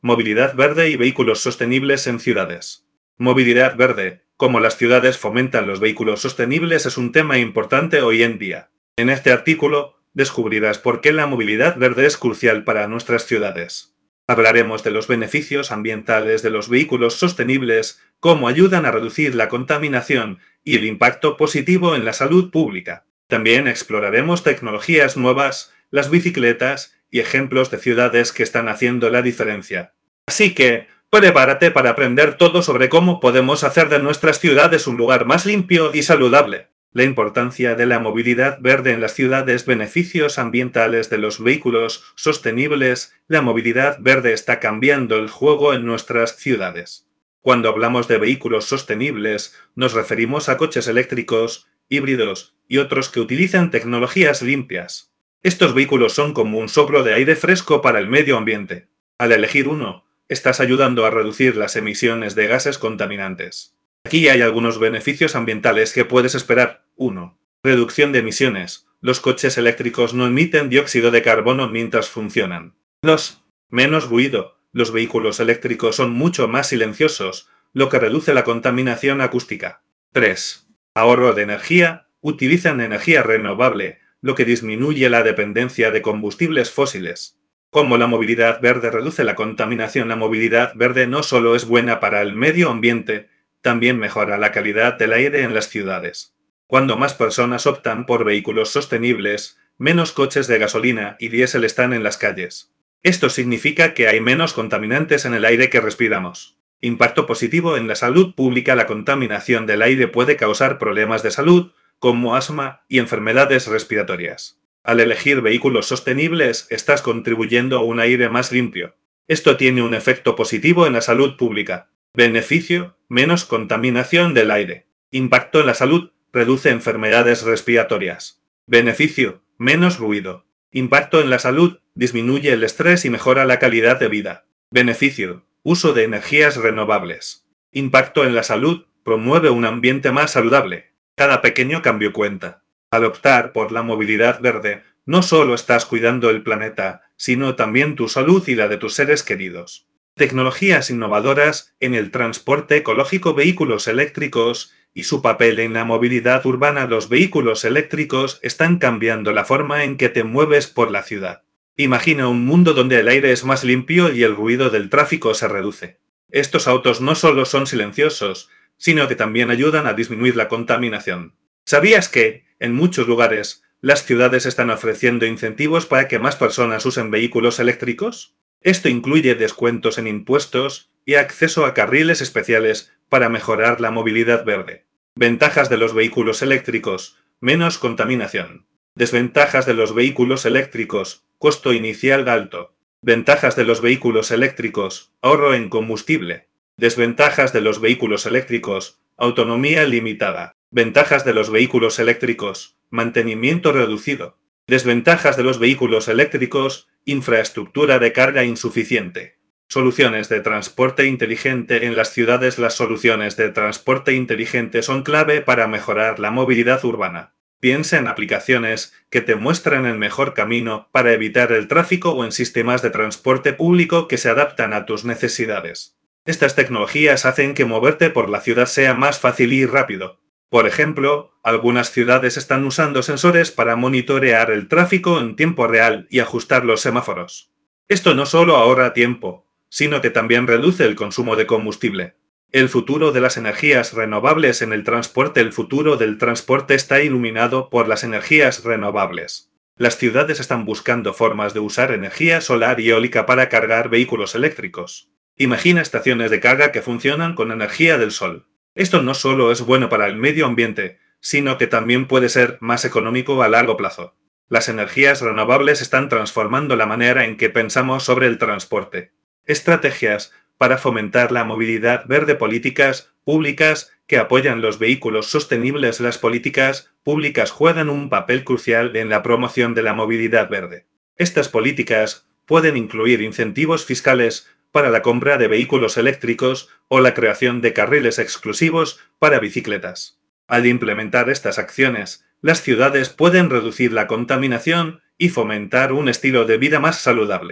Movilidad verde y vehículos sostenibles en ciudades. Movilidad verde, como las ciudades fomentan los vehículos sostenibles, es un tema importante hoy en día. En este artículo descubrirás por qué la movilidad verde es crucial para nuestras ciudades. Hablaremos de los beneficios ambientales de los vehículos sostenibles, cómo ayudan a reducir la contaminación y el impacto positivo en la salud pública. También exploraremos tecnologías nuevas, las bicicletas y ejemplos de ciudades que están haciendo la diferencia. Así que, prepárate para aprender todo sobre cómo podemos hacer de nuestras ciudades un lugar más limpio y saludable. La importancia de la movilidad verde en las ciudades, beneficios ambientales de los vehículos sostenibles. La movilidad verde está cambiando el juego en nuestras ciudades. Cuando hablamos de vehículos sostenibles, nos referimos a coches eléctricos, híbridos y otros que utilizan tecnologías limpias. Estos vehículos son como un soplo de aire fresco para el medio ambiente. Al elegir uno, estás ayudando a reducir las emisiones de gases contaminantes. Aquí hay algunos beneficios ambientales que puedes esperar. 1. Reducción de emisiones. Los coches eléctricos no emiten dióxido de carbono mientras funcionan. 2. Menos ruido. Los vehículos eléctricos son mucho más silenciosos, lo que reduce la contaminación acústica. 3. Ahorro de energía. Utilizan energía renovable, lo que disminuye la dependencia de combustibles fósiles. Como la movilidad verde reduce la contaminación, la movilidad verde no solo es buena para el medio ambiente, también mejora la calidad del aire en las ciudades. Cuando más personas optan por vehículos sostenibles, menos coches de gasolina y diésel están en las calles. Esto significa que hay menos contaminantes en el aire que respiramos. Impacto positivo en la salud pública. La contaminación del aire puede causar problemas de salud, como asma y enfermedades respiratorias. Al elegir vehículos sostenibles, estás contribuyendo a un aire más limpio. Esto tiene un efecto positivo en la salud pública. Beneficio: menos contaminación del aire. Impacto en la salud: reduce enfermedades respiratorias. Beneficio: menos ruido. Impacto en la salud: disminuye el estrés y mejora la calidad de vida. Beneficio: uso de energías renovables. Impacto en la salud: promueve un ambiente más saludable. Cada pequeño cambio cuenta. Al optar por la movilidad verde, no solo estás cuidando el planeta, sino también tu salud y la de tus seres queridos. Tecnologías innovadoras en el transporte ecológico, vehículos eléctricos y su papel en la movilidad urbana. Los vehículos eléctricos están cambiando la forma en que te mueves por la ciudad. Imagina un mundo donde el aire es más limpio y el ruido del tráfico se reduce. Estos autos no solo son silenciosos, sino que también ayudan a disminuir la contaminación. ¿Sabías que, en muchos lugares, las ciudades están ofreciendo incentivos para que más personas usen vehículos eléctricos? Esto incluye descuentos en impuestos y acceso a carriles especiales para mejorar la movilidad verde. Ventajas de los vehículos eléctricos: menos contaminación. Desventajas de los vehículos eléctricos: costo inicial alto. Ventajas de los vehículos eléctricos: ahorro en combustible. Desventajas de los vehículos eléctricos: autonomía limitada. Ventajas de los vehículos eléctricos: mantenimiento reducido. Desventajas de los vehículos eléctricos: infraestructura de carga insuficiente. Soluciones de transporte inteligente en las ciudades. Las soluciones de transporte inteligente son clave para mejorar la movilidad urbana. Piensa en aplicaciones que te muestran el mejor camino para evitar el tráfico o en sistemas de transporte público que se adaptan a tus necesidades. Estas tecnologías hacen que moverte por la ciudad sea más fácil y rápido. Por ejemplo, algunas ciudades están usando sensores para monitorear el tráfico en tiempo real y ajustar los semáforos. Esto no solo ahorra tiempo, sino que también reduce el consumo de combustible. El futuro de las energías renovables en el transporte. El futuro del transporte está iluminado por las energías renovables. Las ciudades están buscando formas de usar energía solar y eólica para cargar vehículos eléctricos. Imagina estaciones de carga que funcionan con energía del sol. Esto no solo es bueno para el medio ambiente, sino que también puede ser más económico a largo plazo. Las energías renovables están transformando la manera en que pensamos sobre el transporte. Estrategias para fomentar la movilidad verde. Políticas públicas que apoyan los vehículos sostenibles. Las políticas públicas juegan un papel crucial en la promoción de la movilidad verde. Estas políticas pueden incluir incentivos fiscales para la compra de vehículos eléctricos o la creación de carriles exclusivos para bicicletas. Al implementar estas acciones, las ciudades pueden reducir la contaminación y fomentar un estilo de vida más saludable.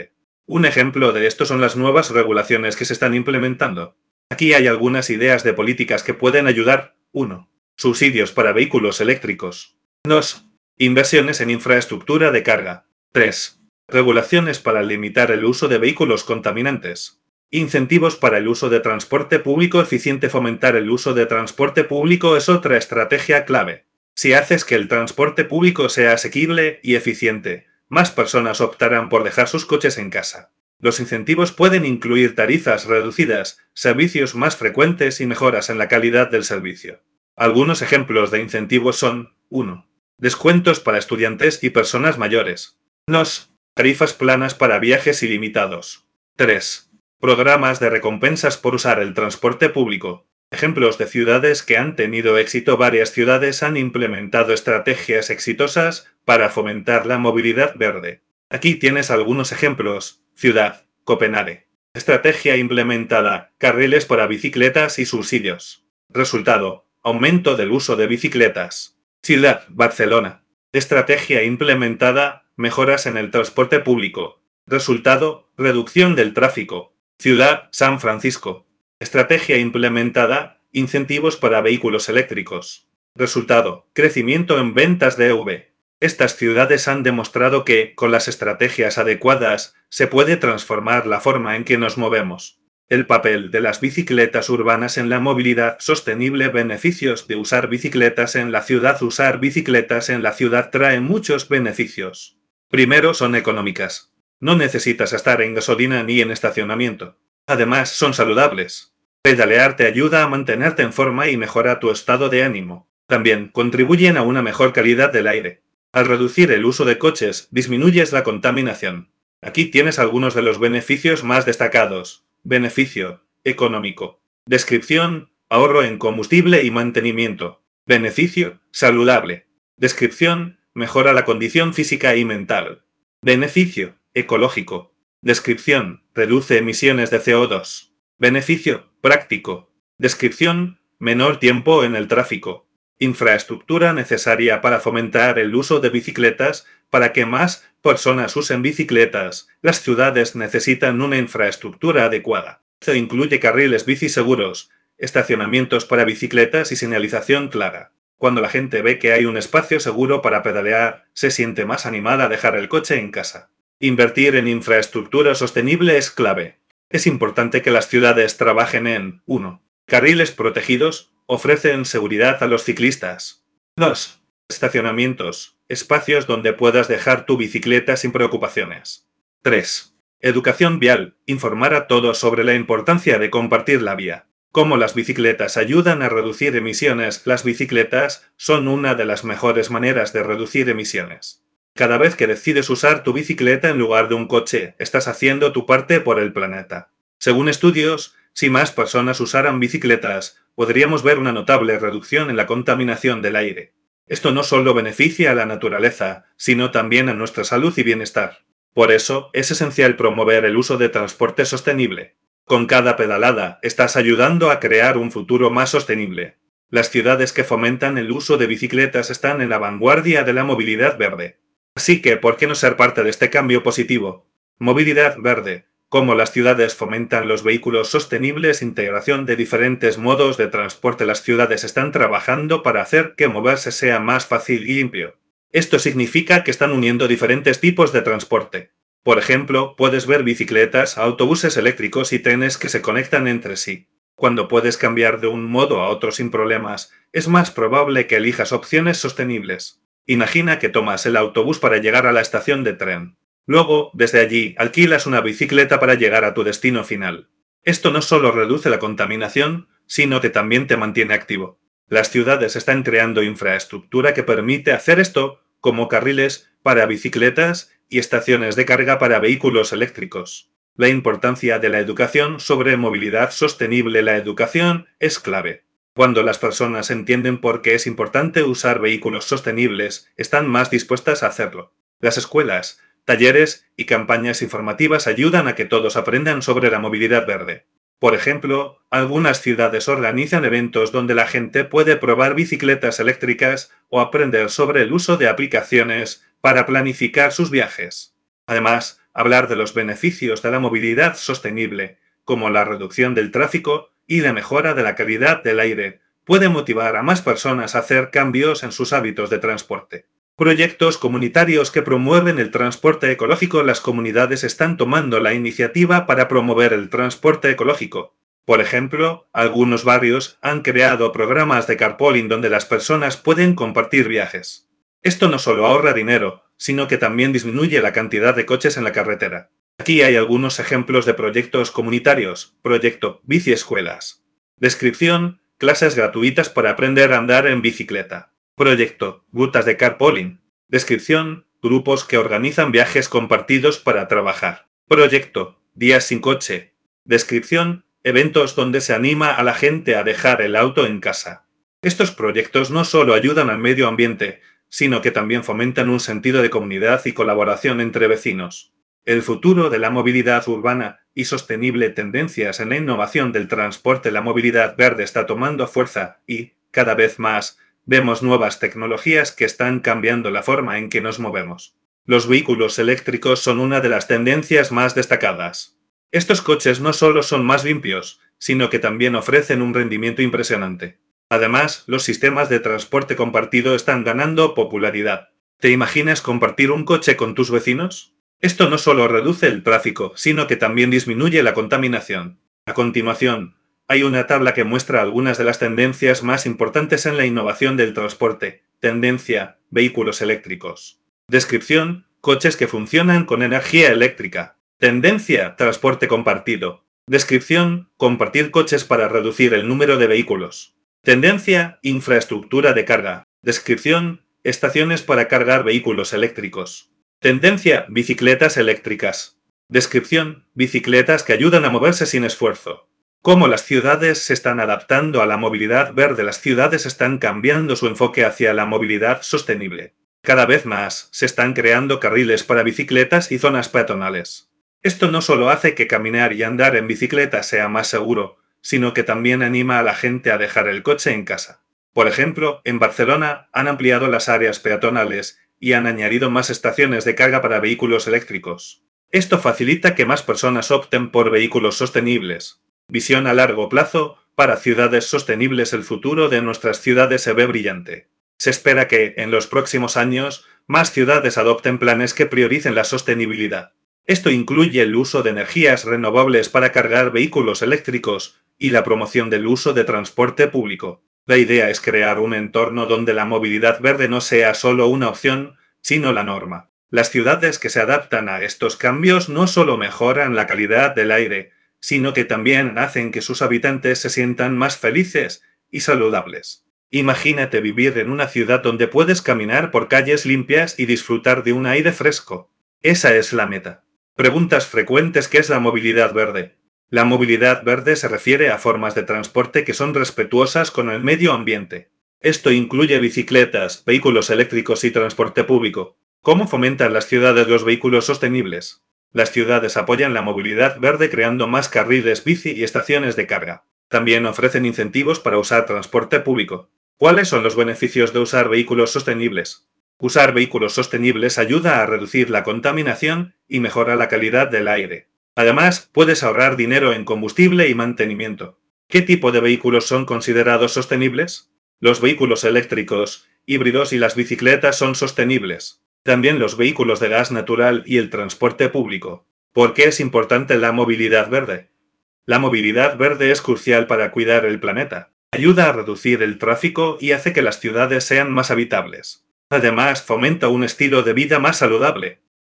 Un ejemplo de esto son las nuevas regulaciones que se están implementando. Aquí hay algunas ideas de políticas que pueden ayudar. 1. Subsidios para vehículos eléctricos. 2. Inversiones en infraestructura de carga. 3. Regulaciones para limitar el uso de vehículos contaminantes. Incentivos para el uso de transporte público eficiente. Fomentar el uso de transporte público es otra estrategia clave. Si haces que el transporte público sea asequible y eficiente, más personas optarán por dejar sus coches en casa. Los incentivos pueden incluir tarifas reducidas, servicios más frecuentes y mejoras en la calidad del servicio. Algunos ejemplos de incentivos son: 1. Descuentos para estudiantes y personas mayores. 2. Tarifas planas para viajes ilimitados. 3. Programas de recompensas por usar el transporte público. Ejemplos de ciudades que han tenido éxito. Varias ciudades han implementado estrategias exitosas para fomentar la movilidad verde. Aquí tienes algunos ejemplos. Ciudad: Copenhague. Estrategia implementada: carriles para bicicletas y subsidios. Resultado: aumento del uso de bicicletas. Ciudad: Barcelona. Estrategia implementada: mejoras en el transporte público. Resultado: reducción del tráfico. Ciudad: San Francisco. Estrategia implementada: incentivos para vehículos eléctricos. Resultado: crecimiento en ventas de EV. Estas ciudades han demostrado que, con las estrategias adecuadas, se puede transformar la forma en que nos movemos. El papel de las bicicletas urbanas en la movilidad sostenible. Beneficios de usar bicicletas en la ciudad. Usar bicicletas en la ciudad trae muchos beneficios. Primero, son económicas. No necesitas estar en gasolina ni en estacionamiento. Además, son saludables. Pedalear te ayuda a mantenerte en forma y mejora tu estado de ánimo. También contribuyen a una mejor calidad del aire. Al reducir el uso de coches, disminuyes la contaminación. Aquí tienes algunos de los beneficios más destacados. Beneficio: económico. Descripción: ahorro en combustible y mantenimiento. Beneficio: saludable. Descripción: mejora la condición física y mental. Beneficio: ecológico. Descripción: reduce emisiones de CO2. Beneficio: práctico. Descripción: menor tiempo en el tráfico. Infraestructura necesaria para fomentar el uso de bicicletas. Para que más personas usen bicicletas, las ciudades necesitan una infraestructura adecuada. Esto incluye carriles bici seguros, estacionamientos para bicicletas y señalización clara. Cuando la gente ve que hay un espacio seguro para pedalear, se siente más animada a dejar el coche en casa. Invertir en infraestructura sostenible es clave. Es importante que las ciudades trabajen en 1. Carriles protegidos. Ofrecen seguridad a los ciclistas. 2. Estacionamientos. Espacios donde puedas dejar tu bicicleta sin preocupaciones. 3. Educación vial. Informar a todos sobre la importancia de compartir la vía. Cómo las bicicletas ayudan a reducir emisiones. Las bicicletas son una de las mejores maneras de reducir emisiones. Cada vez que decides usar tu bicicleta en lugar de un coche, estás haciendo tu parte por el planeta. Según estudios, si más personas usaran bicicletas, podríamos ver una notable reducción en la contaminación del aire. Esto no solo beneficia a la naturaleza, sino también a nuestra salud y bienestar. Por eso, es esencial promover el uso de transporte sostenible. Con cada pedalada, estás ayudando a crear un futuro más sostenible. Las ciudades que fomentan el uso de bicicletas están en la vanguardia de la movilidad verde. Así que, ¿por qué no ser parte de este cambio positivo? Movilidad verde. Cómo las ciudades fomentan los vehículos sostenibles. Integración de diferentes modos de transporte. Las ciudades están trabajando para hacer que moverse sea más fácil y limpio. Esto significa que están uniendo diferentes tipos de transporte. Por ejemplo, puedes ver bicicletas, autobuses eléctricos y trenes que se conectan entre sí. Cuando puedes cambiar de un modo a otro sin problemas, es más probable que elijas opciones sostenibles. Imagina que tomas el autobús para llegar a la estación de tren. Luego, desde allí, alquilas una bicicleta para llegar a tu destino final. Esto no solo reduce la contaminación, sino que también te mantiene activo. Las ciudades están creando infraestructura que permite hacer esto, como carriles para bicicletas y estaciones de carga para vehículos eléctricos. La importancia de la educación sobre movilidad sostenible. La educación es clave. Cuando las personas entienden por qué es importante usar vehículos sostenibles, están más dispuestas a hacerlo. Las escuelas, talleres y campañas informativas ayudan a que todos aprendan sobre la movilidad verde. Por ejemplo, algunas ciudades organizan eventos donde la gente puede probar bicicletas eléctricas o aprender sobre el uso de aplicaciones para planificar sus viajes. Además, hablar de los beneficios de la movilidad sostenible, como la reducción del tráfico y la mejora de la calidad del aire, puede motivar a más personas a hacer cambios en sus hábitos de transporte. Proyectos comunitarios que promueven el transporte ecológico. Las comunidades están tomando la iniciativa para promover el transporte ecológico. Por ejemplo, algunos barrios han creado programas de carpooling donde las personas pueden compartir viajes. Esto no solo ahorra dinero, sino que también disminuye la cantidad de coches en la carretera. Aquí hay algunos ejemplos de proyectos comunitarios. Proyecto Biciescuelas. Descripción: clases gratuitas para aprender a andar en bicicleta. Proyecto Rutas de carpooling. Descripción: grupos que organizan viajes compartidos para trabajar. Proyecto Días sin coche. Descripción: eventos donde se anima a la gente a dejar el auto en casa. Estos proyectos no solo ayudan al medio ambiente, sino que también fomentan un sentido de comunidad y colaboración entre vecinos. El futuro de la movilidad urbana y sostenible. Tendencias en la innovación del transporte. La movilidad verde está tomando fuerza y, cada vez más, vemos nuevas tecnologías que están cambiando la forma en que nos movemos. Los vehículos eléctricos son una de las tendencias más destacadas. Estos coches no solo son más limpios, sino que también ofrecen un rendimiento impresionante. Además, los sistemas de transporte compartido están ganando popularidad. ¿Te imaginas compartir un coche con tus vecinos? Esto no solo reduce el tráfico, sino que también disminuye la contaminación. A continuación, hay una tabla que muestra algunas de las tendencias más importantes en la innovación del transporte. Tendencia: vehículos eléctricos. Descripción: coches que funcionan con energía eléctrica. Tendencia: transporte compartido. Descripción: compartir coches para reducir el número de vehículos. Tendencia: infraestructura de carga. Descripción: estaciones para cargar vehículos eléctricos. Tendencia: bicicletas eléctricas. Descripción: bicicletas que ayudan a moverse sin esfuerzo. ¿Cómo las ciudades se están adaptando a la movilidad verde? Las ciudades están cambiando su enfoque hacia la movilidad sostenible. Cada vez más se están creando carriles para bicicletas y zonas peatonales. Esto no solo hace que caminar y andar en bicicleta sea más seguro, sino que también anima a la gente a dejar el coche en casa. Por ejemplo, en Barcelona han ampliado las áreas peatonales y han añadido más estaciones de carga para vehículos eléctricos. Esto facilita que más personas opten por vehículos sostenibles. Visión a largo plazo. Para ciudades sostenibles, el futuro de nuestras ciudades se ve brillante. Se espera que, en los próximos años, más ciudades adopten planes que prioricen la sostenibilidad. Esto incluye el uso de energías renovables para cargar vehículos eléctricos y la promoción del uso de transporte público. La idea es crear un entorno donde la movilidad verde no sea solo una opción, sino la norma. Las ciudades que se adaptan a estos cambios no solo mejoran la calidad del aire, sino que también hacen que sus habitantes se sientan más felices y saludables. Imagínate vivir en una ciudad donde puedes caminar por calles limpias y disfrutar de un aire fresco. Esa es la meta. Preguntas frecuentes: ¿qué es la movilidad verde? La movilidad verde se refiere a formas de transporte que son respetuosas con el medio ambiente. Esto incluye bicicletas, vehículos eléctricos y transporte público. ¿Cómo fomentan las ciudades los vehículos sostenibles? Las ciudades apoyan la movilidad verde creando más carriles bici y estaciones de carga. También ofrecen incentivos para usar transporte público. ¿Cuáles son los beneficios de usar vehículos sostenibles? Usar vehículos sostenibles ayuda a reducir la contaminación y mejora la calidad del aire. Además, puedes ahorrar dinero en combustible y mantenimiento. ¿Qué tipo de vehículos son considerados sostenibles? Los vehículos eléctricos, híbridos y las bicicletas son sostenibles. También los vehículos de gas natural y el transporte público. ¿Por qué es importante la movilidad verde? La movilidad verde es crucial para cuidar el planeta. Ayuda a reducir el tráfico y hace que las ciudades sean más habitables. Además, fomenta un estilo de vida más saludable.